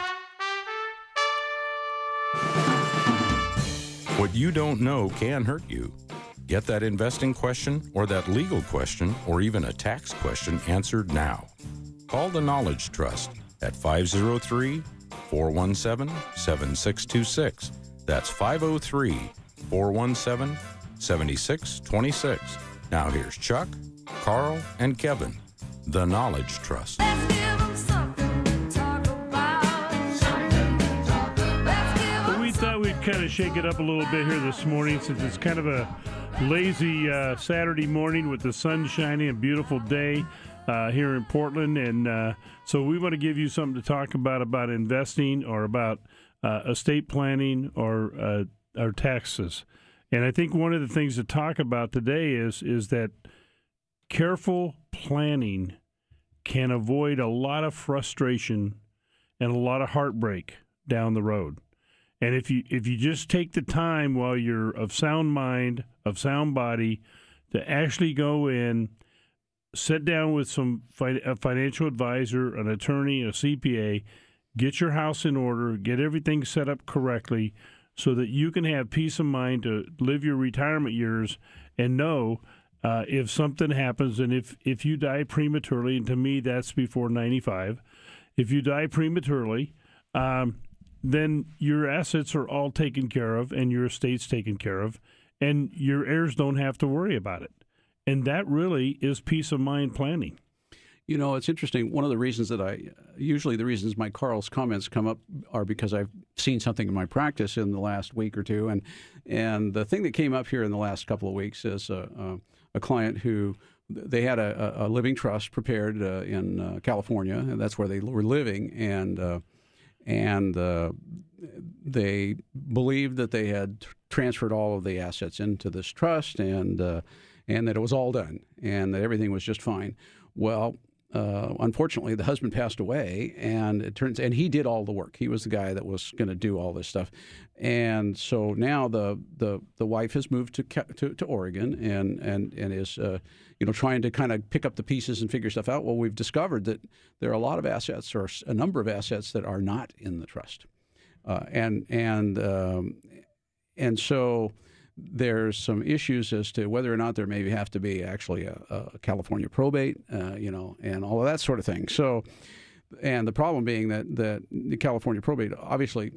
What you don't know can hurt you. Get that investing question or that legal question or even a tax question answered now. Call the Knowledge Trust at five oh three, four one seven, seven six two six. That's five oh three, four one seven, seven six two six. Now here's Chuck, Carl, and Kevin, the Knowledge Trust. Kind of shake it up a little bit here this morning, since it's kind of a lazy uh, Saturday morning with the sun shining, a beautiful day uh, here in Portland, and uh, so we want to give you something to talk about about investing or about uh, estate planning or uh, or taxes. And I think one of the things to talk about today is is that careful planning can avoid a lot of frustration and a lot of heartbreak down the road. And if you if you just take the time while you're of sound mind, of sound body, to actually go in, sit down with some fi- a financial advisor, an attorney, a C P A, get your house in order, get everything set up correctly so that you can have peace of mind to live your retirement years and know uh, if something happens, and if, if you die prematurely, and to me that's before ninety-five, if you die prematurely, um, then your assets are all taken care of and your estate's taken care of, and your heirs don't have to worry about it. And that really is peace of mind planning. You know, it's interesting. One of the reasons that I, usually the reasons my Carl's comments come up are because I've seen something in my practice in the last week or two. And and the thing that came up here in the last couple of weeks is a, a, a client who, they had a, a living trust prepared uh, in uh, California, and that's where they were living. And, uh, and uh, they believed that they had transferred all of the assets into this trust, and uh, and that it was all done, and that everything was just fine. Well, uh, unfortunately, the husband passed away, and it turns and he did all the work. He was the guy that was going to do all this stuff, and so now the the, the wife has moved to, to to Oregon and and and is uh, you know trying to kind of pick up the pieces and figure stuff out. Well, we've discovered that there are a lot of assets, or a number of assets, that are not in the trust, uh, and and um, and so. There's some issues as to whether or not there may have to be actually a, a California probate, uh, you know, and all of that sort of thing. So, and the problem being that, that the California probate obviously,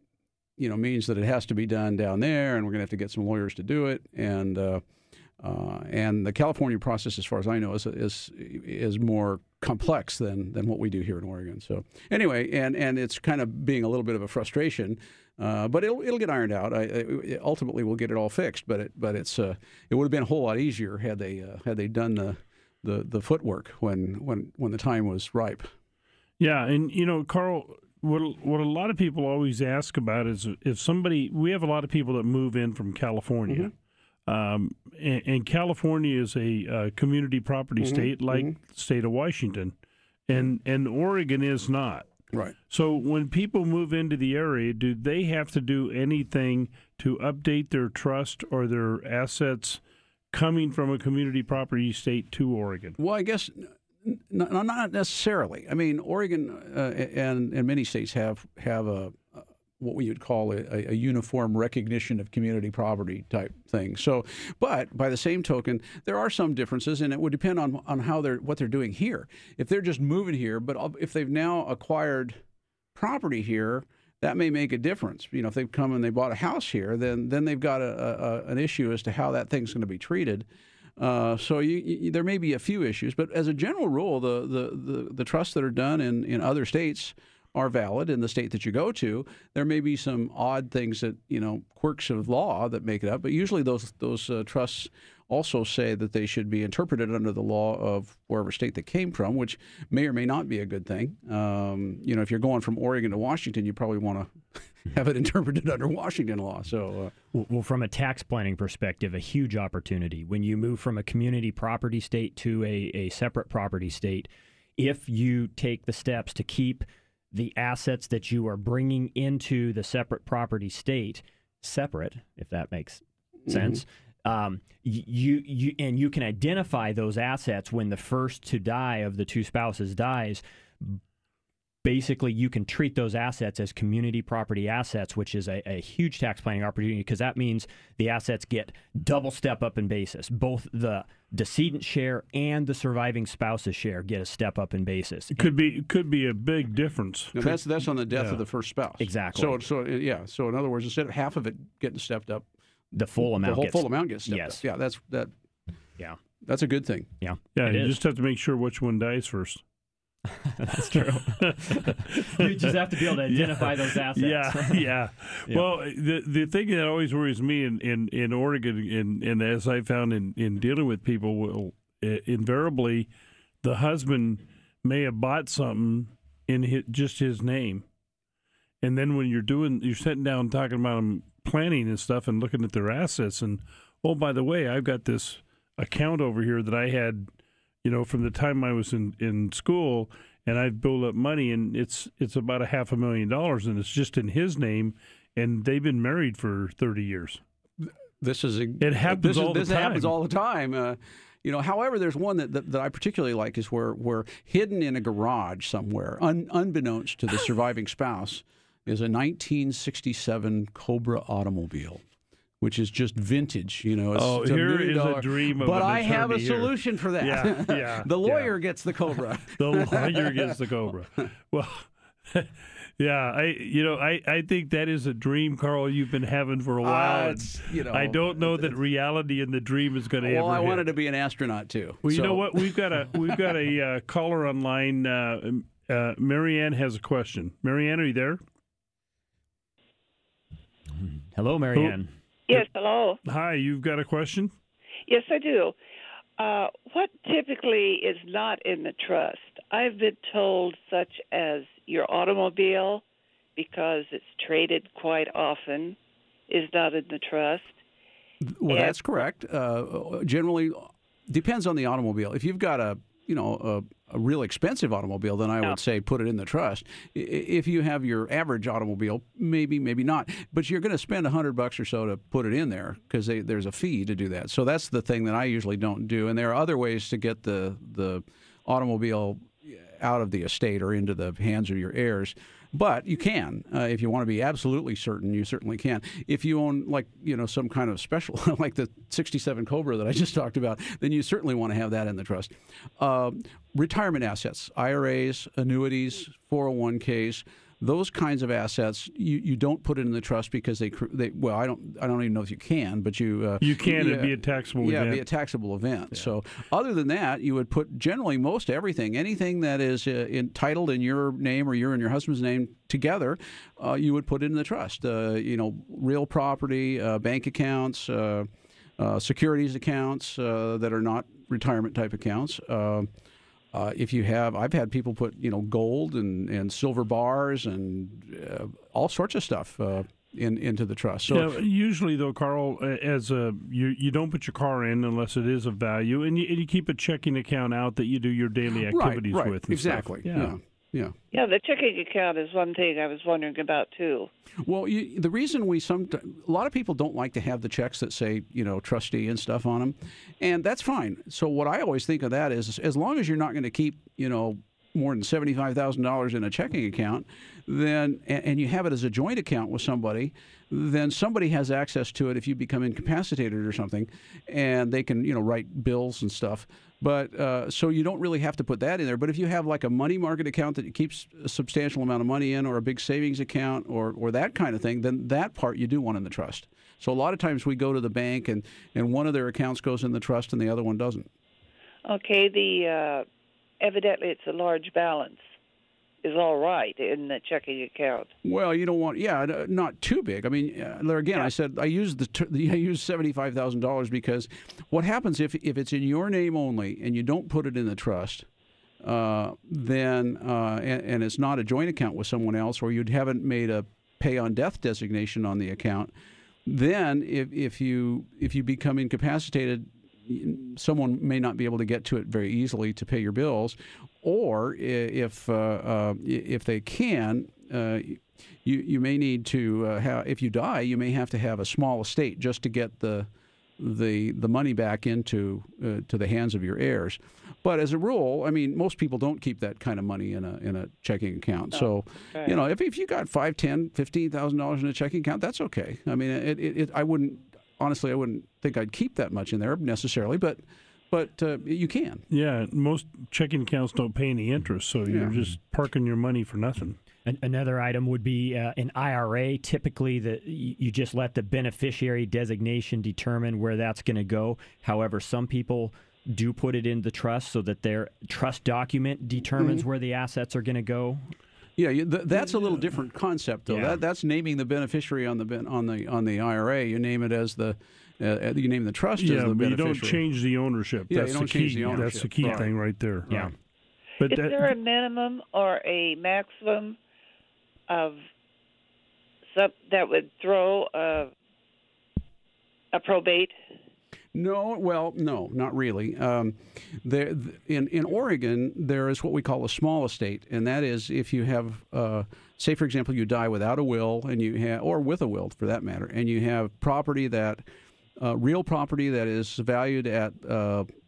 you know, means that it has to be done down there, and we're going to have to get some lawyers to do it. And uh, uh, and the California process, as far as I know, is is is more complex than than what we do here in Oregon. So anyway, and and it's kind of being a little bit of a frustration. Uh, but it'll it'll get ironed out. I, I, ultimately, we'll get it all fixed. But it but it's uh, it would have been a whole lot easier had they uh, had they done the, the the footwork when when when the time was ripe. Yeah, and you know, Carl, what what a lot of people always ask about is if somebody. We have a lot of people that move in from California, mm-hmm. um, and, and California is a uh, community property mm-hmm. state, like mm-hmm. the state of Washington, and and Oregon is not. Right. So when people move into the area, do they have to do anything to update their trust or their assets coming from a community property state to Oregon? Well, I guess n- n- not necessarily. I mean, Oregon uh, and, and many states have have a, a what we would call a, a uniform recognition of community property type thing. So, but by the same token, there are some differences, and it would depend on on how they're what they're doing here. If they're just moving here, but if they've now acquired property here, that may make a difference. You know, if they've come and they bought a house here, then then they've got a, a, an issue as to how that thing's going to be treated. Uh, so you, you, there may be a few issues, but as a general rule, the the the, the trusts that are done in, in other states are valid in the state that you go to. There may be some odd things that, you know, quirks of law that make it up, but usually those those uh, trusts also say that they should be interpreted under the law of wherever state they came from, which may or may not be a good thing. Um, you know, if you're going from Oregon to Washington, you probably want to have it interpreted under Washington law. So, uh, well, from a tax planning perspective, a huge opportunity when you move from a community property state to a, a separate property state. If you take the steps to keep the assets that you are bringing into the separate property state separate, if that makes sense, mm-hmm. um, you you and you can identify those assets when the first to die of the two spouses dies. Basically, you can treat those assets as community property assets, which is a, a huge tax planning opportunity because that means the assets get double step up in basis. Both the decedent share and the surviving spouse's share get a step up in basis. It could be could be a big difference. Now that's that's on the death yeah. of the first spouse. Exactly. So so yeah. So in other words, instead of half of it getting stepped up, the full amount the whole gets, full amount gets stepped yes. up. Yeah, that's that. Yeah, that's a good thing. Yeah, yeah. it You is. just have to make sure which one dies first. That's true. You just have to be able to identify yeah. those assets. Yeah, yeah. yeah. Well, the the thing that always worries me in, in, in Oregon, and, and as I found in, in dealing with people, will uh, invariably the husband may have bought something in his, just his name, and then when you're doing, you're sitting down talking about them planning and stuff, and looking at their assets, and oh, by the way, I've got this account over here that I had, you know, from the time I was in, in school, and I've built up money, and it's it's about a half a million dollars, and it's just in his name, and they've been married for thirty years. This is a, it happens this all is, the this time. happens all the time. Uh, You know, however, there's one that, that, that I particularly like is where, where hidden in a garage somewhere, un, unbeknownst to the surviving spouse, is a nineteen sixty-seven Cobra automobile, which is just vintage. You know, it's, oh, it's a here million is dollar, a dream of but an I have a attorney here. solution for that. Yeah, yeah, the lawyer yeah. gets the Cobra. The lawyer gets the Cobra. Well, yeah, I you know I, I think that is a dream, Carl, you've been having for a while. Uh, it's, you know, I don't know that reality in the dream is going to well, ever I hit. wanted to be an astronaut too. Well, you so. know what? We've got a we've got a uh, caller online. Uh, uh, Marianne has a question. Marianne, are you there? Hello, Marianne. Yes, hello. Hi, you've got a question? Yes, I do. Uh, what typically is not in the trust? I've been told such as your automobile, because it's traded quite often, is not in the trust. Well, And- that's correct. Uh, generally, depends on the automobile. If you've got a you know a, a real expensive automobile, then I Yeah. would say put it in the trust. I- If you have your average automobile, maybe, maybe not. But you're going to spend a hundred bucks or so to put it in there because there's a fee to do that. So that's the thing that I usually don't do. And there are other ways to get the the automobile out of the estate or into the hands of your heirs. But you can, uh, if you want to be absolutely certain, you certainly can. If you own, like, you know, some kind of special, like the sixty-seven Cobra that I just talked about, then you certainly want to have that in the trust. Uh, retirement assets, I R As, annuities, four oh one k's, those kinds of assets, you, you don't put it in the trust because they, cr- they well, I don't I don't even know if you can, but you... Uh, You can. yeah, It'd be a taxable yeah, event. it'd be a taxable event. So other than that, you would put generally most everything, anything that is uh, entitled in your name or your and your husband's name together, uh, you would put it in the trust. Uh, you know, real property, uh, bank accounts, uh, uh, securities accounts uh, that are not retirement type accounts. Uh, Uh, if you have, I've had people put, you know, gold and, and silver bars and uh, all sorts of stuff uh, in into the trust. So Now, usually, though, Carl, uh, as a you you don't put your car in unless it is of value, and you, and you keep a checking account out that you do your daily activities right, right, with. And exactly. stuff. Yeah. yeah, Yeah, the checking account is one thing I was wondering about, too. Well, you, the reason we some a lot of people don't like to have the checks that say, you know, trustee and stuff on them, and that's fine. So what I always think of that is, as long as you're not going to keep, you know, more than seventy-five thousand dollars in a checking account, then and, and you have it as a joint account with somebody, then somebody has access to it if you become incapacitated or something, and they can, you know, write bills and stuff. But uh, so you don't really have to put that in there. But if you have like a money market account that keeps a substantial amount of money in, or a big savings account, or or that kind of thing, then that part you do want in the trust. So a lot of times we go to the bank and, and one of their accounts goes in the trust and the other one doesn't. Okay, the uh, evidently it's a large balance is all right in the checking account. Well, you don't want, yeah, not too big. I mean, uh, there again, Yeah. I said I used the I used seventy-five thousand dollars because what happens if if it's in your name only and you don't put it in the trust, uh, then uh, and, and it's not a joint account with someone else, or you haven't made a pay on death designation on the account, then if if you if you become incapacitated, someone may not be able to get to it very easily to pay your bills, or if uh, uh, if they can, uh, you you may need to uh, have, if you die, you may have to have a small estate just to get the the the money back into uh, to the hands of your heirs. But as a rule, I mean, most people don't keep that kind of money in a in a checking account. So, right. you know, if if you got five, ten, fifteen thousand dollars in a checking account, that's okay. I mean, it, it, it I wouldn't. Honestly, I wouldn't think I'd keep that much in there necessarily, but but uh, you can. Yeah, most checking accounts don't pay any interest, so you're Yeah. just parking your money for nothing. An- Another item would be uh, an I R A. Typically, the you you just let the beneficiary designation determine where that's going to go. However, some people do put it in the trust so that their trust document determines Mm-hmm. where the assets are going to go. Yeah, you, th- that's a little different concept, though. Yeah. That, that's naming the beneficiary on the ben- on the on the I R A. You name it as the uh, you name the trust Yeah, as the but you beneficiary. don't change the ownership. Yeah, you That's don't the key. change the That's ownership. the key Right. thing right there. Yeah. But Is that, there a minimum or a maximum of some that would throw a, a probate? No, well, no, not really. Um, there, in in Oregon, there is what we call a small estate, and that is if you have, uh, say, for example, you die without a will, and you have, or with a will, for that matter, and you have property that, uh, real property that is valued at uh,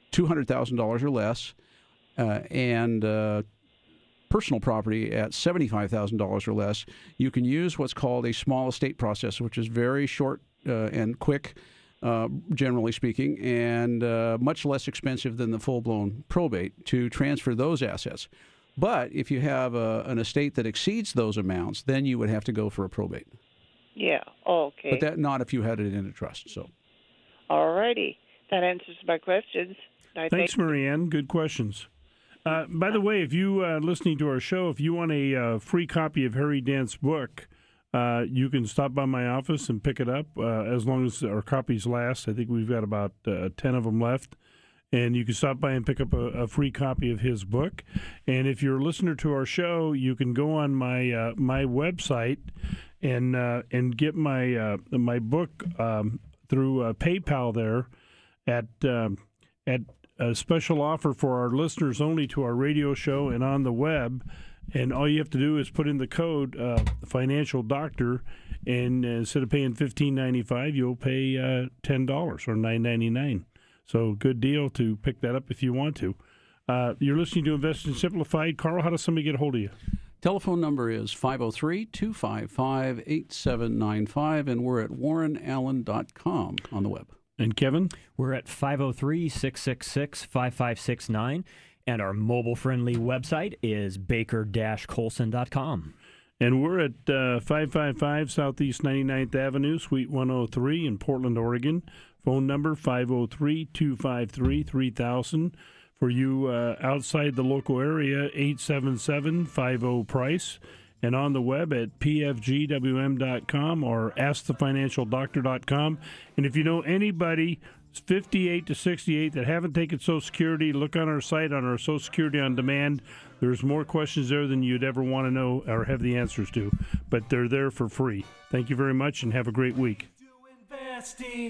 two hundred thousand dollars or less, uh, and uh, personal property at seventy-five thousand dollars or less, you can use what's called a small estate process, which is very short uh, and quick, uh, generally speaking, and uh, much less expensive than the full-blown probate to transfer those assets. But if you have a, an estate that exceeds those amounts, then you would have to go for a probate. Yeah, okay. But that not if you had it in a trust. So, all righty. That answers my questions. I Thanks, think. Marianne. Good questions. Uh, by the way, if you uh, listening to our show, if you want a uh, free copy of Harry Dent's book, uh, you can stop by my office and pick it up uh, as long as our copies last. I think we've got about uh, ten of them left. And you can stop by and pick up a, a free copy of his book. And if you're a listener to our show, you can go on my uh, my website and uh, and get my uh, my book um, through uh, PayPal there at um, at a special offer for our listeners only to our radio show and on the web. And all you have to do is put in the code uh, Financial Doctor, and uh, instead of paying fifteen ninety-five, you'll pay uh, ten dollars or nine ninety-nine. So good deal to pick that up if you want to. Uh, you're listening to Investing Simplified. Carl, how does somebody get a hold of you? telephone number is five oh three, two five five, eight seven nine five, and we're at warren allen dot com on the web. And Kevin? We're at five oh three, six six six, five five six nine, and our mobile-friendly website is baker dash colson dot com. And we're at uh, five five five Southeast ninety-ninth Avenue, Suite one oh three in Portland, Oregon. Phone number five oh three, two five three, three thousand. For you uh, outside the local area, eight seven seven, five oh, price. And on the web at p f g w m dot com or ask the financial doctor dot com. And if you know anybody fifty-eight to sixty-eight that haven't taken Social Security, look on our site on our Social Security on Demand. There's more questions there than you'd ever want to know or have the answers to, but they're there for free. Thank you very much and have a great week. Investing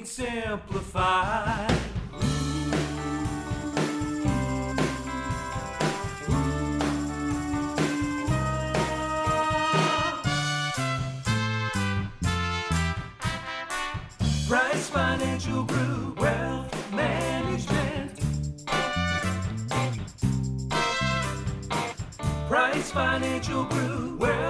Simplified. Price Financial Group, Wealth Management. Price Financial Group, Wealth